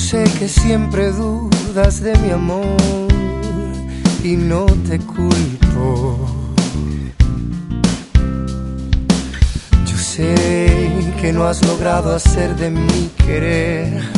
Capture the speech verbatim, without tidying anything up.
sé que siempre dudas de mi amor y no te culpo. Yo sé que no has logrado hacer de mi querer